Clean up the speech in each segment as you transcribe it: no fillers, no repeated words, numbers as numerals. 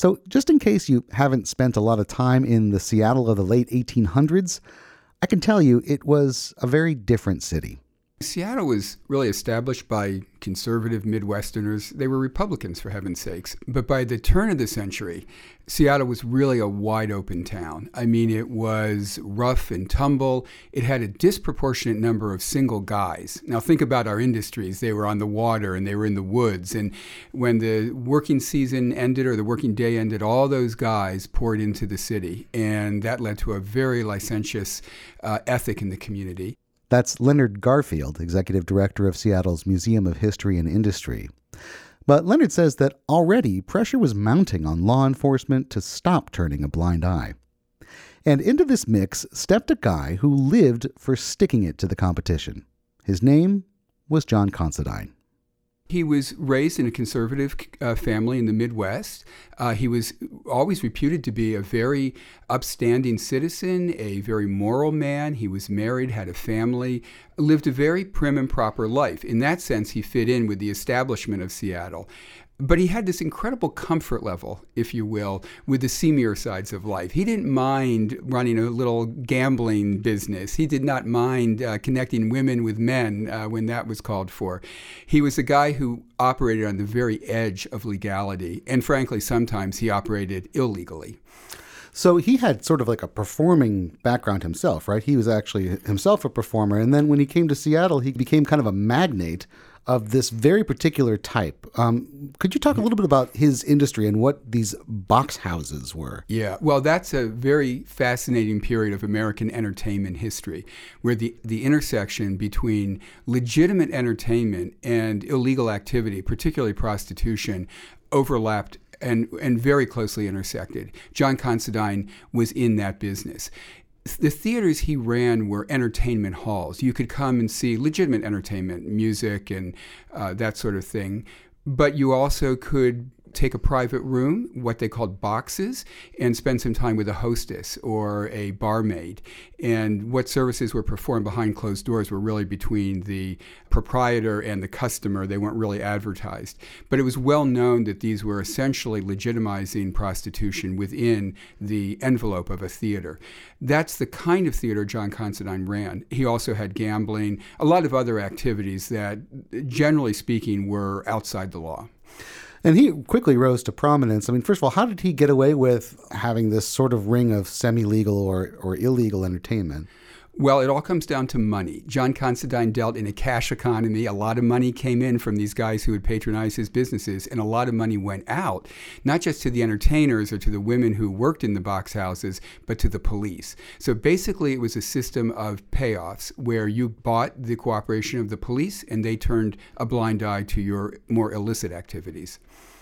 So just in case you haven't spent a lot of time in the Seattle of the late 1800s, I can tell you it was a very different city. Seattle was really established by conservative Midwesterners. They were Republicans, for heaven's sakes. But by the turn of the century, Seattle was really a wide open town. I mean, it was rough and tumble. It had a disproportionate number of single guys. Now, think about our industries. They were on the water and they were in the woods. And when the working season ended or the working day ended, all those guys poured into the city. And that led to a very licentious ethic in the community. That's Leonard Garfield, executive director of Seattle's Museum of History and Industry. But Leonard says that already pressure was mounting on law enforcement to stop turning a blind eye. And into this mix stepped a guy who lived for sticking it to the competition. His name was John Considine. He was raised in a conservative family in the Midwest. He was always reputed to be a very upstanding citizen, a very moral man. He was married, had a family, lived a very prim and proper life. In that sense, he fit in with the establishment of Seattle. But he had this incredible comfort level, if you will, with the seamier sides of life. He didn't mind running a little gambling business. He did not mind connecting women with men when that was called for. He was a guy who operated on the very edge of legality. And frankly, sometimes he operated illegally. So he had sort of like a performing background himself, right? He was actually himself a performer. And then when he came to Seattle, he became kind of a magnate of this very particular type. Could you talk a little bit about his industry and what these box houses were? Yeah, well, that's a very fascinating period of American entertainment history, where the intersection between legitimate entertainment and illegal activity, particularly prostitution, overlapped and very closely intersected. John Considine was in that business. The theaters he ran were entertainment halls. You could come and see legitimate entertainment, music and that sort of thing. But you also could take a private room, what they called boxes, and spend some time with a hostess or a barmaid. And what services were performed behind closed doors were really between the proprietor and the customer. They weren't really advertised. But it was well known that these were essentially legitimizing prostitution within the envelope of a theater. That's the kind of theater John Considine ran. He also had gambling, a lot of other activities that, generally speaking, were outside the law. And he quickly rose to prominence. I mean, first of all, how did he get away with having this sort of ring of semi-legal or illegal entertainment? Well, it all comes down to money. John Considine dealt in a cash economy. A lot of money came in from these guys who would patronize his businesses, and a lot of money went out, not just to the entertainers or to the women who worked in the box houses, but to the police. So basically, it was a system of payoffs where you bought the cooperation of the police, and they turned a blind eye to your more illicit activities.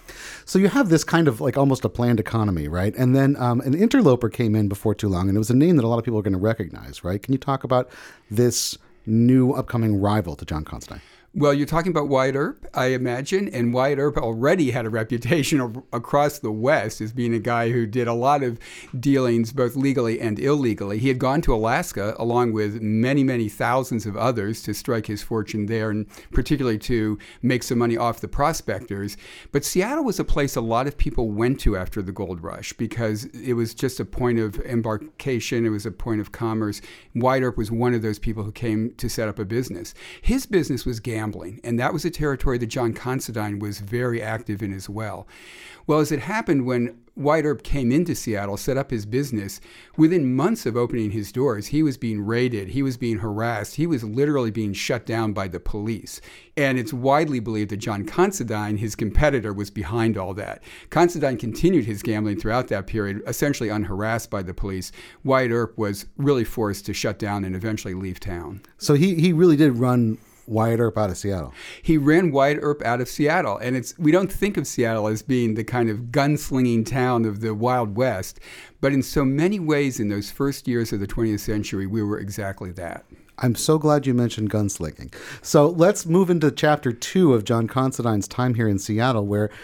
So you have this kind of like almost a planned economy, right? And then an interloper came in before too long, and it was a name that a lot of people are going to recognize, right? Can you talk about this new upcoming rival to John Considine? Well, you're talking about Wyatt Earp, I imagine, and Wyatt Earp already had a reputation across the West as being a guy who did a lot of dealings, both legally and illegally. He had gone to Alaska, along with many, many thousands of others, to strike his fortune there, and particularly to make some money off the prospectors. But Seattle was a place a lot of people went to after the gold rush because it was just a point of embarkation. It was a point of commerce. Wyatt Earp was one of those people who came to set up a business. His business was gambling, and that was a territory that John Considine was very active in as well. Well, as it happened, when Wyatt Earp came into Seattle, set up his business, within months of opening his doors, he was being raided, he was being harassed, he was literally being shut down by the police. And it's widely believed that John Considine, his competitor, was behind all that. Considine continued his gambling throughout that period, essentially unharassed by the police. Wyatt Earp was really forced to shut down and eventually leave town. So he really did run Wyatt Earp out of Seattle. He ran Wyatt Earp out of Seattle. And we don't think of Seattle as being the kind of gunslinging town of the Wild West. But in so many ways, in those first years of the 20th century, we were exactly that. I'm so glad you mentioned gunslinging. So let's move into chapter 2 of John Considine's time here in Seattle, where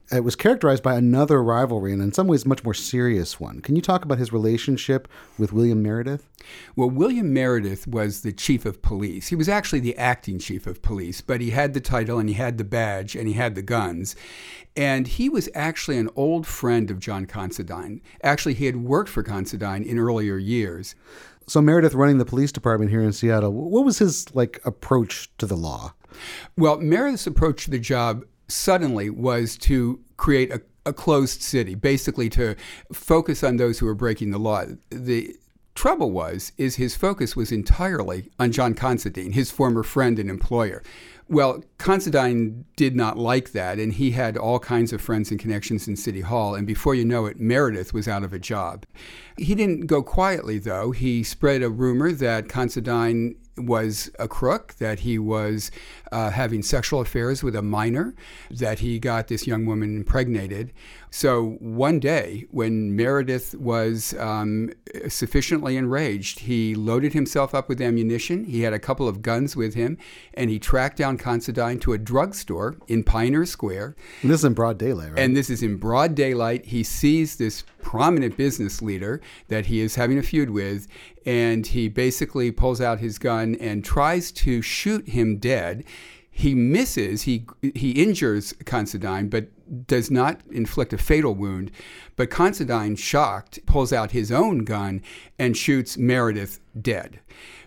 it was characterized by another rivalry, and in some ways much more serious one. Can you talk about his relationship with William Meredith? Well, William Meredith was the chief of police. He was actually the acting chief of police, but he had the title and he had the badge and he had the guns. And he was actually an old friend of John Considine. Actually, he had worked for Considine in earlier years. So Meredith running the police department here in Seattle, what was his approach to the law? Well, Meredith's approach to the job suddenly was to create a closed city, basically to focus on those who were breaking the law. The trouble is his focus was entirely on John Considine, his former friend and employer. Well, Considine did not like that, and he had all kinds of friends and connections in City Hall, and before you know it, Meredith was out of a job. He didn't go quietly, though. He spread a rumor that Considine was a crook, that he was having sexual affairs with a minor, that he got this young woman impregnated. So one day, when Meredith was sufficiently enraged, he loaded himself up with ammunition. He had a couple of guns with him, and he tracked down Considine to a drugstore in Pioneer Square. And this is in broad daylight, right? And this is in broad daylight. He sees this prominent business leader that he is having a feud with, and he basically pulls out his gun and tries to shoot him dead. He misses, he injures Considine, but does not inflict a fatal wound. But Considine, shocked, pulls out his own gun and shoots Meredith dead.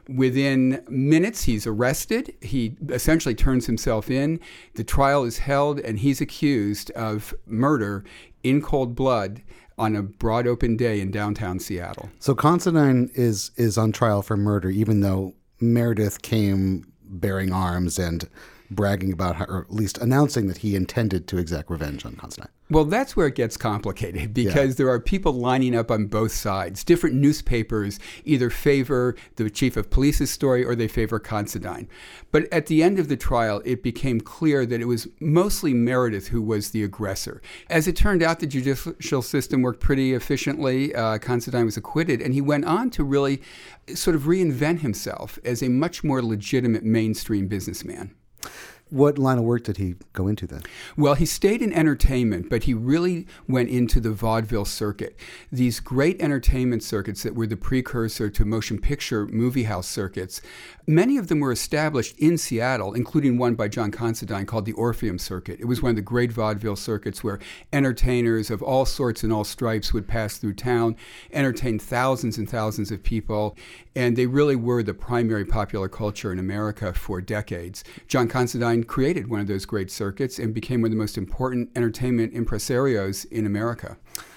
Within minutes, he's arrested. He essentially turns himself in. The trial is held, and he's accused of murder in cold blood on a broad open day in downtown Seattle. So Considine is on trial for murder, even though Meredith came bearing arms and bragging about how, or at least announcing that he intended to exact revenge on Considine. Well, that's where it gets complicated because there are people lining up on both sides. Different newspapers either favor the chief of police's story or they favor Considine. But at the end of the trial, it became clear that it was mostly Meredith who was the aggressor. As it turned out, the judicial system worked pretty efficiently. Considine was acquitted, and he went on to really sort of reinvent himself as a much more legitimate mainstream businessman. What line of work did he go into then? Well, he stayed in entertainment, but he really went into the vaudeville circuit. These great entertainment circuits that were the precursor to motion picture movie house circuits, many of them were established in Seattle, including one by John Considine called the Orpheum Circuit. It was one of the great vaudeville circuits where entertainers of all sorts and all stripes would pass through town, entertain thousands and thousands of people, and they really were the primary popular culture in America for decades. John Considine created one of those great circuits and became one of the most important entertainment impresarios in America.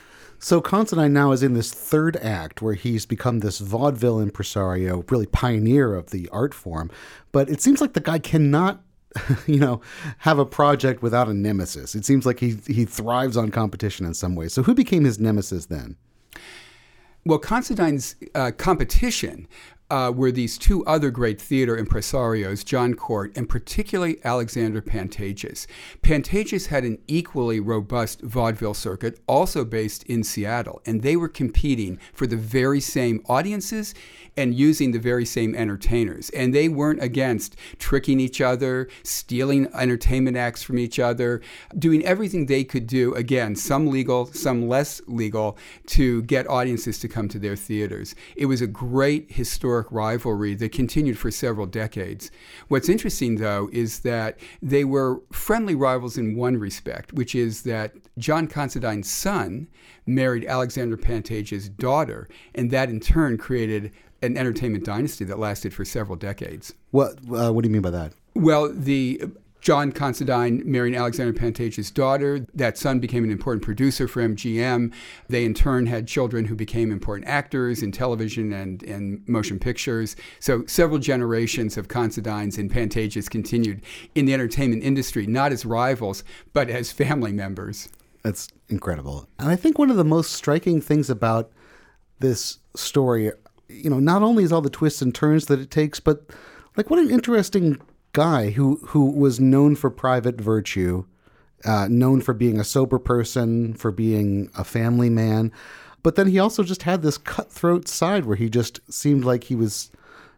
So Considine now is in this third act where he's become this vaudeville impresario, really pioneer of the art form. But it seems like the guy cannot, have a project without a nemesis. It seems like he thrives on competition in some ways. So who became his nemesis then? Well, Considine's competition were these two other great theater impresarios, John Court and particularly Alexander Pantages. Pantages had an equally robust vaudeville circuit, also based in Seattle, and they were competing for the very same audiences and using the very same entertainers. And they weren't against tricking each other, stealing entertainment acts from each other, doing everything they could do, again, some legal, some less legal, to get audiences to come to their theaters. It was a great historic rivalry that continued for several decades. What's interesting, though, is that they were friendly rivals in one respect, which is that John Considine's son married Alexander Pantages' daughter, and that in turn created an entertainment dynasty that lasted for several decades. What do you mean by that? Well, John Considine marrying Alexander Pantages' daughter. That son became an important producer for MGM. They in turn had children who became important actors in television and motion pictures. So several generations of Considines and Pantages continued in the entertainment industry, not as rivals, but as family members. That's incredible. And I think one of the most striking things about this story, not only is all the twists and turns that it takes, but what an interesting guy who was known for private virtue, known for being a sober person, for being a family man. But then he also just had this cutthroat side where he just seemed like he was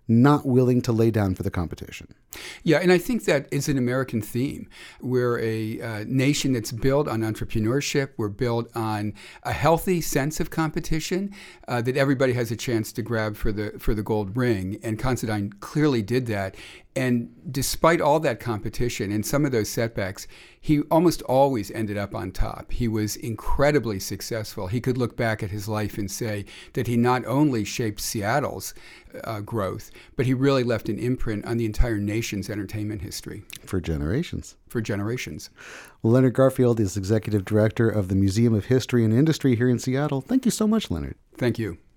not willing to lay down for the competition. Yeah, and I think that is an American theme. We're a nation that's built on entrepreneurship. We're built on a healthy sense of competition, that everybody has a chance to grab for the gold ring. And Considine clearly did that. And despite all that competition and some of those setbacks, he almost always ended up on top. He was incredibly successful. He could look back at his life and say that he not only shaped Seattle's growth, but he really left an imprint on the entire nation's entertainment history. For generations. For generations. Well, Leonard Garfield is Executive Director of the Museum of History and Industry here in Seattle. Thank you so much, Leonard. Thank you.